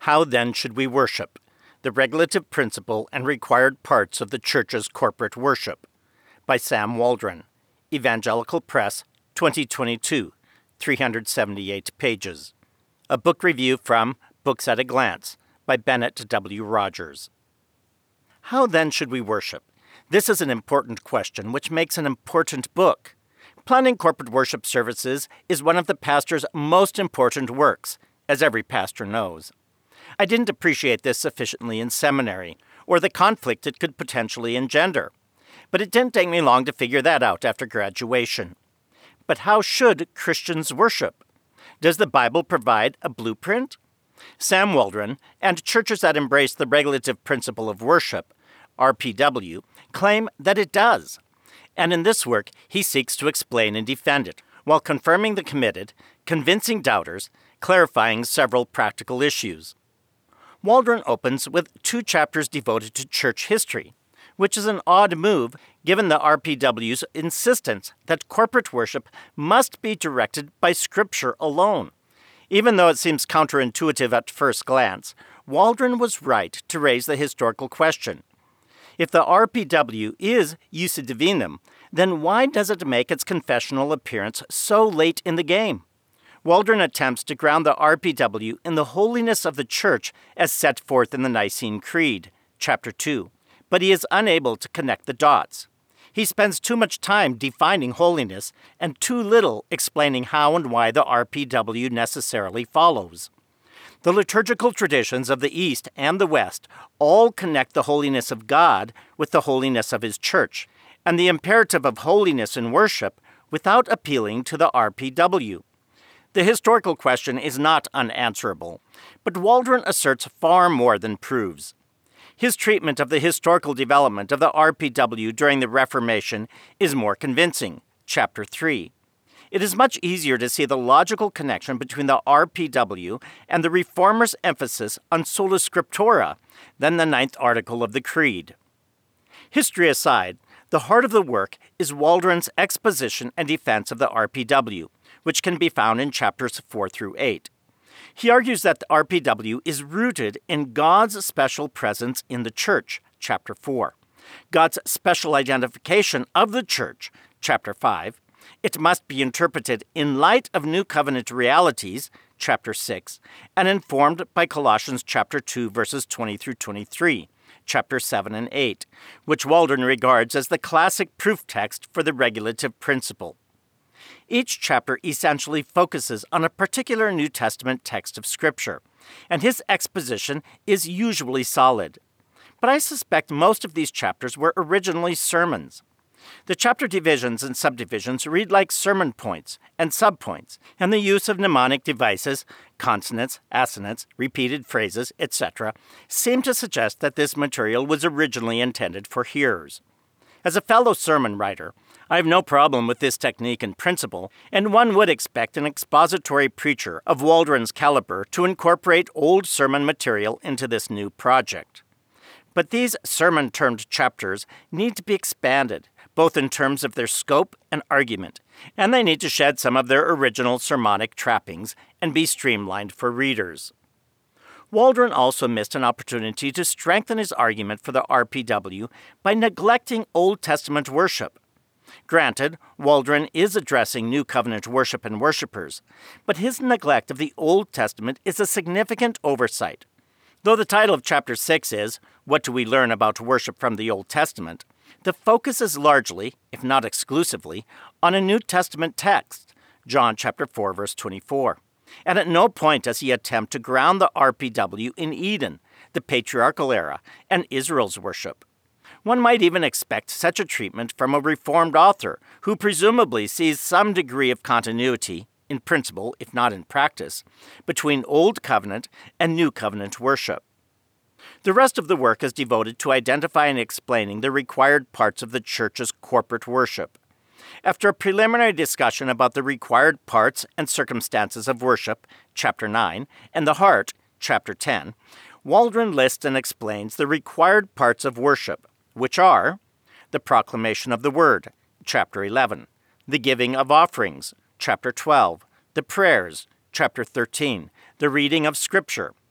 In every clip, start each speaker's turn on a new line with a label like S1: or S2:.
S1: How then should we worship? The Regulative Principle and Required Parts of the Church's Corporate Worship. By Sam Waldron. Evangelical Press, 2022, 378 pages. A book review from Books at a Glance by Bennett W. Rogers. How then should we worship? This is an important question which makes an important book. Planning corporate worship services is one of the pastor's most important works, as every pastor knows. I didn't appreciate this sufficiently in seminary, or the conflict it could potentially engender. But it didn't take me long to figure that out after graduation. But how should Christians worship? Does the Bible provide a blueprint? Sam Waldron and churches that embrace the Regulative Principle of Worship, RPW, claim that it does. And in this work, he seeks to explain and defend it, while confirming the committed, convincing doubters, clarifying several practical issues. Waldron opens with 2 chapters devoted to church history, which is an odd move given the RPW's insistence that corporate worship must be directed by Scripture alone. Even though it seems counterintuitive at first glance, Waldron was right to raise the historical question. If the RPW is Iusa Divinum, then why does it make its confessional appearance so late in the game? Waldron attempts to ground the RPW in the holiness of the Church as set forth in the Nicene Creed, Chapter 2, but he is unable to connect the dots. He spends too much time defining holiness and too little explaining how and why the RPW necessarily follows. The liturgical traditions of the East and the West all connect the holiness of God with the holiness of His Church, and the imperative of holiness in worship without appealing to the RPW. The historical question is not unanswerable, but Waldron asserts far more than proves. His treatment of the historical development of the RPW during the Reformation is more convincing, Chapter 3. It is much easier to see the logical connection between the RPW and the Reformers' emphasis on sola scriptura than the 9th article of the Creed. History aside, the heart of the work is Waldron's exposition and defense of the RPW, which can be found in chapters 4 through 8. He argues that the RPW is rooted in God's special presence in the Church, Chapter 4, God's special identification of the Church, Chapter 5. It must be interpreted in light of New Covenant realities, Chapter 6, and informed by Colossians Chapter 2, verses 20 through 23, Chapter 7 and 8, which Waldron regards as the classic proof text for the regulative principle. Each chapter essentially focuses on a particular New Testament text of Scripture, and his exposition is usually solid. But I suspect most of these chapters were originally sermons. The chapter divisions and subdivisions read like sermon points and subpoints, and the use of mnemonic devices, consonants, assonants, repeated phrases, etc., seem to suggest that this material was originally intended for hearers. As a fellow sermon writer, I have no problem with this technique and principle, and one would expect an expository preacher of Waldron's caliber to incorporate old sermon material into this new project. But these sermon-termed chapters need to be expanded, both in terms of their scope and argument, and they need to shed some of their original sermonic trappings and be streamlined for readers. Waldron also missed an opportunity to strengthen his argument for the RPW by neglecting Old Testament worship. Granted, Waldron is addressing New Covenant worship and worshipers, but his neglect of the Old Testament is a significant oversight. Though the title of Chapter 6 is, What Do We Learn About Worship from the Old Testament?, the focus is largely, if not exclusively, on a New Testament text, John chapter 4, verse 24. And at no point does he attempt to ground the RPW in Eden, the patriarchal era, and Israel's worship. One might even expect such a treatment from a Reformed author who presumably sees some degree of continuity, in principle if not in practice, between Old Covenant and New Covenant worship. The rest of the work is devoted to identifying and explaining the required parts of the Church's corporate worship. After a preliminary discussion about the required parts and circumstances of worship, Chapter 9, and the heart, Chapter 10, Waldron lists and explains the required parts of worship, which are the proclamation of the Word, Chapter 11, the giving of offerings, Chapter 12, the prayers, Chapter 13, the reading of Scripture,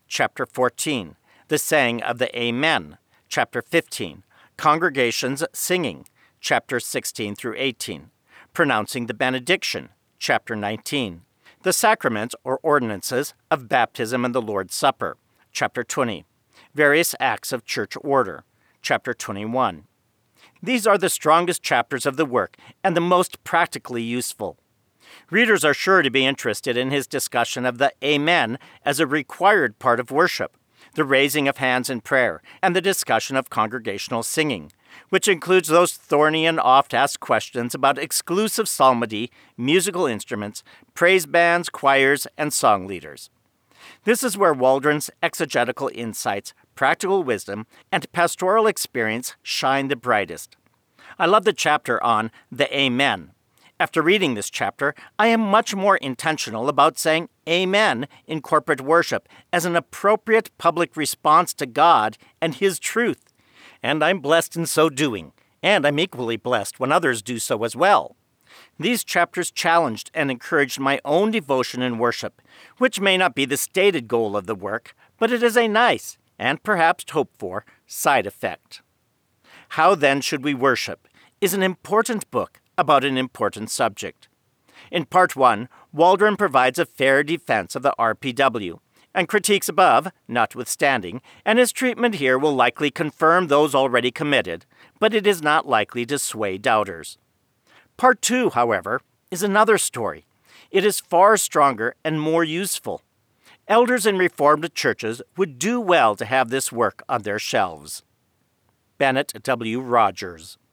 S1: Chapter 14, the saying of the Amen. Chapter 15, congregations singing. Chapters 16 through 18, pronouncing the benediction. Chapter 19, the sacraments or ordinances of baptism and the Lord's Supper. Chapter 20, various acts of church order. Chapter 21. These are the strongest chapters of the work and the most practically useful. Readers are sure to be interested in his discussion of the Amen as a required part of worship, the raising of hands in prayer, and the discussion of congregational singing, which includes those thorny and oft-asked questions about exclusive psalmody, musical instruments, praise bands, choirs, and song leaders. This is where Waldron's exegetical insights, practical wisdom, and pastoral experience shine the brightest. I love the chapter on the Amen. After reading this chapter, I am much more intentional about saying Amen in corporate worship as an appropriate public response to God and His truth. And I'm blessed in so doing, and I'm equally blessed when others do so as well. These chapters challenged and encouraged my own devotion and worship, which may not be the stated goal of the work, but it is a nice, and perhaps hoped for, side effect. How then should we worship is an important book about an important subject. In Part 1, Waldron provides a fair defense of the RPW, and critiques above, notwithstanding, and his treatment here will likely confirm those already committed, but it is not likely to sway doubters. Part 2, however, is another story. It is far stronger and more useful. Elders in Reformed churches would do well to have this work on their shelves. Bennett W. Rogers.